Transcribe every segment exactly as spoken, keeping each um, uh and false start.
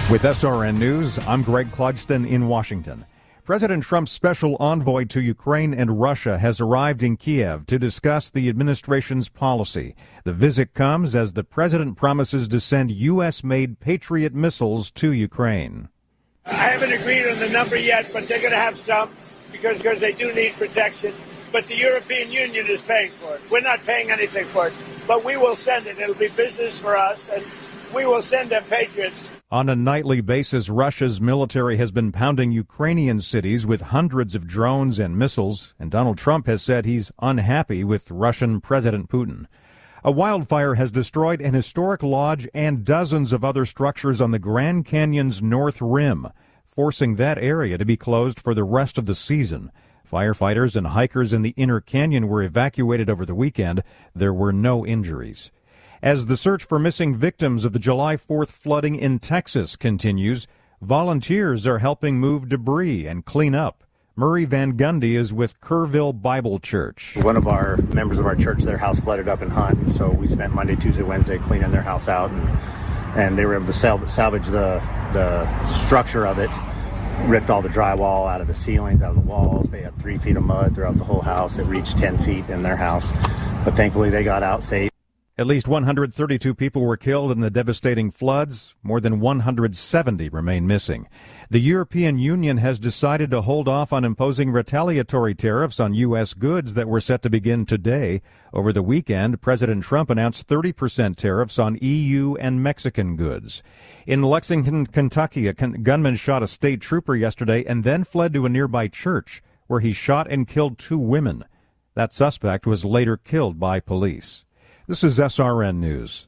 With S R N News, I'm Greg Clugston in Washington. President Trump's special envoy to Ukraine and Russia has arrived in Kiev to discuss the administration's policy. The visit comes as the president promises to send U S-made Patriot missiles to Ukraine. I haven't agreed on the number yet, but they're going to have some because, because they do need protection. But the European Union is paying for it. We're not paying anything for it, but we will send it. It'll be business for us, and we will send them Patriots. On a nightly basis, Russia's military has been pounding Ukrainian cities with hundreds of drones and missiles, and Donald Trump has said he's unhappy with Russian President Putin. A wildfire has destroyed an historic lodge and dozens of other structures on the Grand Canyon's north rim, forcing that area to be closed for the rest of the season. Firefighters and hikers in the inner canyon were evacuated over the weekend. There were no injuries. As the search for missing victims of the July fourth flooding in Texas continues, volunteers are helping move debris and clean up. Murray Van Gundy is with Kerrville Bible Church. One of our members of our church, their house flooded up in Hunt, and so we spent Monday, Tuesday, Wednesday cleaning their house out, and, and they were able to sal- salvage the, the structure of it, ripped all the drywall out of the ceilings, out of the walls. They had three feet of mud throughout the whole house. It reached ten feet in their house, but thankfully they got out safe. At least one hundred thirty-two people were killed in the devastating floods. More than one hundred seventy remain missing. The European Union has decided to hold off on imposing retaliatory tariffs on U S goods that were set to begin today. Over the weekend, President Trump announced thirty percent tariffs on E U and Mexican goods. In Lexington, Kentucky, a gunman shot a state trooper yesterday and then fled to a nearby church, where he shot and killed two women. That suspect was later killed by police. This is S R N News.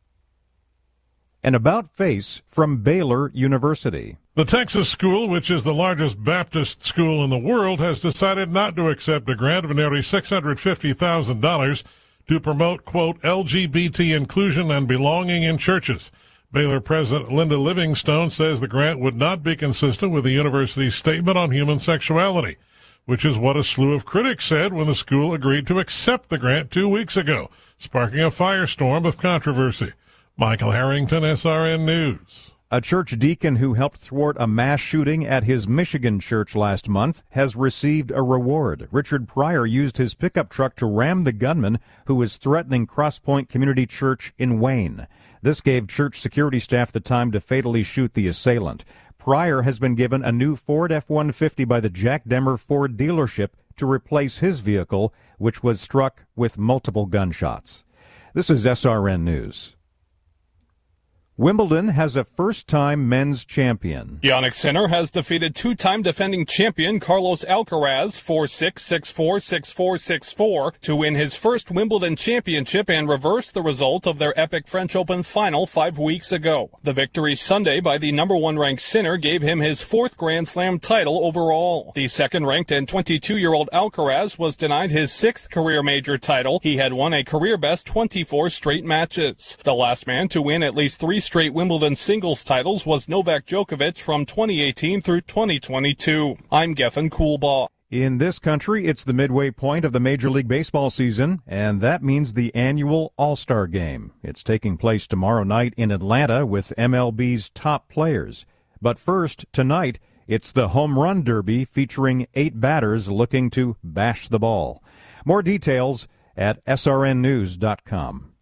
An about-face from Baylor University. The Texas school, which is the largest Baptist school in the world, has decided not to accept a grant of nearly six hundred fifty thousand dollars to promote, quote, L G B T inclusion and belonging in churches. Baylor President Linda Livingstone says the grant would not be consistent with the university's statement on human sexuality, which is what a slew of critics said when the school agreed to accept the grant two weeks ago, sparking a firestorm of controversy. Michael Harrington, S R N News. A church deacon who helped thwart a mass shooting at his Michigan church last month has received a reward. Richard Pryor used his pickup truck to ram the gunman who was threatening Cross Point Community Church in Wayne. This gave church security staff the time to fatally shoot the assailant. Pryor has been given a new Ford F one fifty by the Jack Demmer Ford dealership to replace his vehicle, which was struck with multiple gunshots. This is S R N News. Wimbledon has a first-time men's champion. Jannik Sinner has defeated two-time defending champion Carlos Alcaraz four six, six four, six four, six four to win his first Wimbledon championship and reverse the result of their epic French Open final five weeks ago. The victory Sunday by the number one ranked Sinner gave him his fourth Grand Slam title overall. The second-ranked and twenty-two-year-old Alcaraz was denied his sixth career major title. He had won a career-best twenty-four straight matches. The last man to win at least three straight Wimbledon singles titles was Novak Djokovic from twenty eighteen through twenty twenty-two. I'm Geffen Coolbaugh. In this country, it's the midway point of the Major League Baseball season, and that means the annual All-Star Game. It's taking place tomorrow night in Atlanta with M L B's top players. But first, tonight, it's the Home Run Derby featuring eight batters looking to bash the ball. More details at S R N news dot com.